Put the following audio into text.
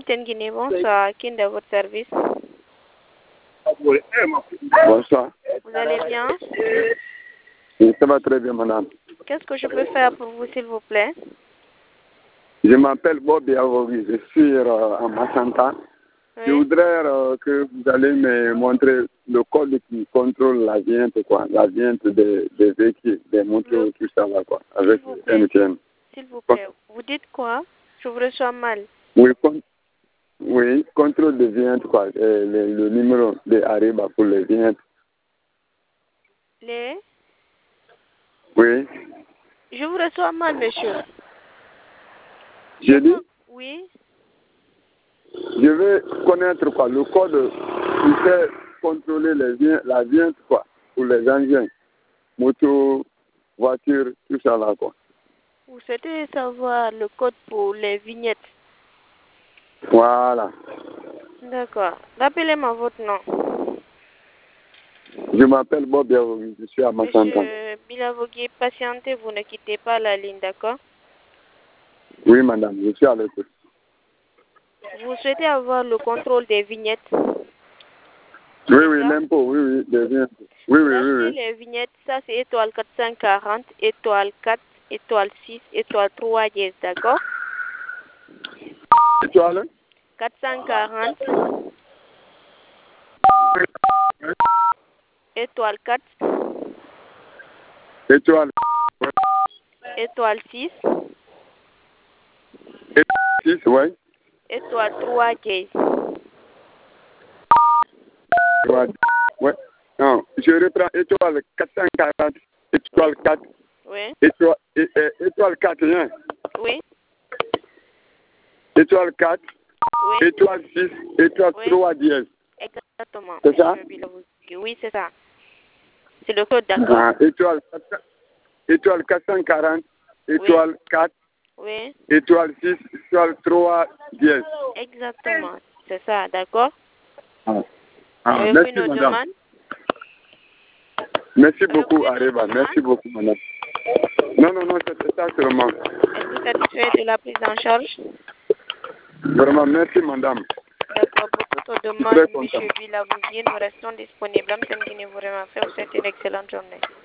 Tenguine, bonsoir. Qui est de votre service? Bonsoir. Vous allez bien? Oui, ça va très bien, madame. Qu'est-ce que je peux faire pour vous, s'il vous plaît? Je m'appelle Bob Yavogi, je suis à Massanta. Oui. Je voudrais que vous allez me montrer le code qui contrôle la vente, quoi, la vente des véhicules, des motos, tout ça, là, quoi, avec S'il vous plaît. NTN. S'il vous plaît. Vous dites quoi? Je vous reçois mal. Oui, contrôle de vente, quoi, le numéro de Ariba pour les ventes. Les? Oui. Je vous reçois mal, monsieur. J'ai dit, Oui. je veux connaître, quoi, le code qui fait contrôler la vente, quoi, pour les engins, motos, voitures, tout ça, là, quoi. Vous souhaitez savoir le code pour les vignettes? Voilà. D'accord. Rappelez-moi votre nom. Je m'appelle Bob Yavogi, je suis à Massanta. Monsieur Bilavogui, patientez, vous ne quittez pas la ligne, d'accord? Oui, madame, je suis à l'écoute. Vous souhaitez avoir le contrôle des vignettes? Oui, l'impôt, oui, des vignettes. Oui, Achetez les vignettes, ça c'est étoile 440, étoile 4, étoile 6, étoile 3 dièse, d'accord? Étoile 440, étoile 4, Étoile étoile 6, 6, oui. étoile 3 dièse. Ouais. Non, je reprends étoile 440, étoile 4, Oui. étoile 4, hein. Oui. Étoile 4, Oui. étoile 6, étoile 3 dièse. Exactement. C'est ça? Monsieur Bilavogui. Oui, c'est ça. C'est le code, d'accord? Ah, étoile 440, étoile 4, Oui. étoile 6, étoile 3 dièse. Exactement. C'est ça, d'accord? Ah, Avez-vous merci, une madame. demande? Merci Avez-vous beaucoup, une Areva. demande? Merci beaucoup, madame. Non, c'était ça seulement. Êtes-vous satisfait de la prise en charge? Vraiment, merci, madame. D'accord, pour toute Je suis demande, très content. monsieur Bilavogui, nous restons disponibles. Mme Tenguine vous remercie. Vous souhaite une excellente journée.